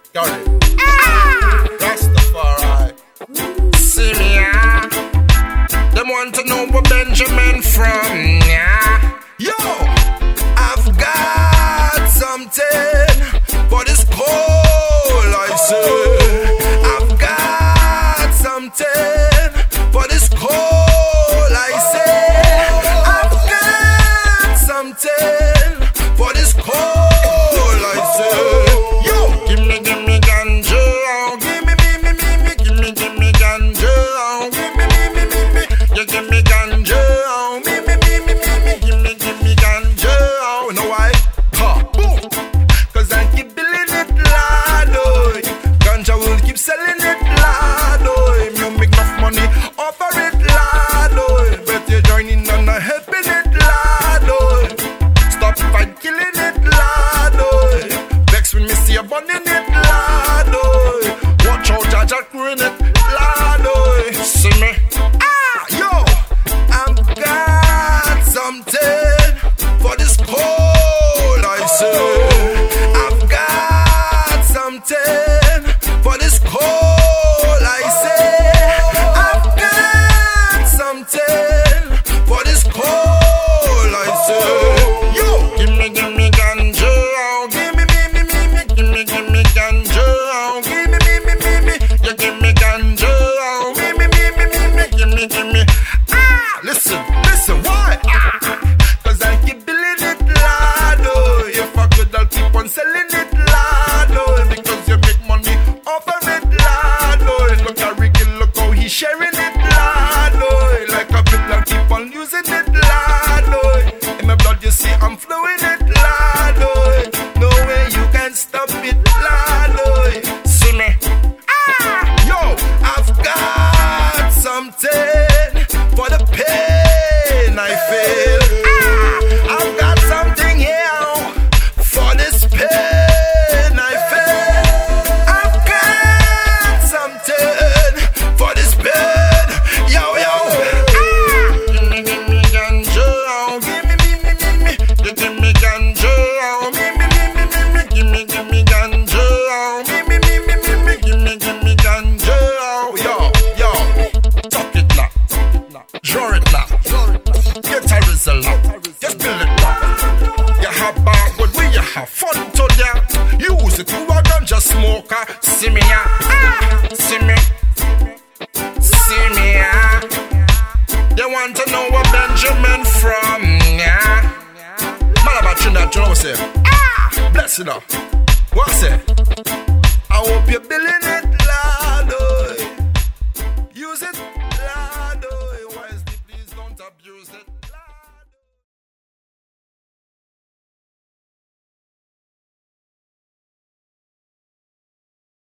Got it. Rastafari. See me, yeah. Them want to know where Benjamin from, yeah. Yo, I've got something for this cold, I say. I've got something for this cold, I say. I've got something for this cold, I say. Yo, give me ganja, give me ganja, give me you give me ganja, give me ganja. Know why? Ha, boom. Cause I keep building it, lad, oh. Ganja will keep selling it, lad, oh. You make enough money, offer it, lad, oh. But you're joining and not helping it, lad, oh. Stop fight killing it, lad, oh. Vex when me see you burning it, lad, oh. Watch out, Jaja green it, lad, oh. See me? Yo, I've got something for this cold, I say. I've got something for this cold, I say. I've got something for this cold, I say. Yo, give me ganja, give me ganja, give me you give me ganja, give me. Listen, why? Cause I keep building it, lad, oh. If I could, I'll keep on selling it, lad, oh. Because you make money off of it, lad, oh. Look at Ricky, look how he's sharing it, lad, oh. Like a bit, I'll keep on using it, lad, oh. In my blood, you see, I'm flowing it, lad, oh. No way you can stop it, lad, oh. See me? Yo, I've got something for the pain I feel. I've got something here for this pain I feel. I've got something for this pain. Yo. Give me ganja, give me you give me ganja, give me ganja, give me ganja. Yo, talk it now. Draw it now. Get a result now. Just build it now. You have backward, we you have fun to there. Use it to a ganja smoker. See me, yeah. See me, yeah. You want to know where Benjamin from, yeah. Malabar Trinidad, you know what I say? Bless you now. What I say? I hope you're building it.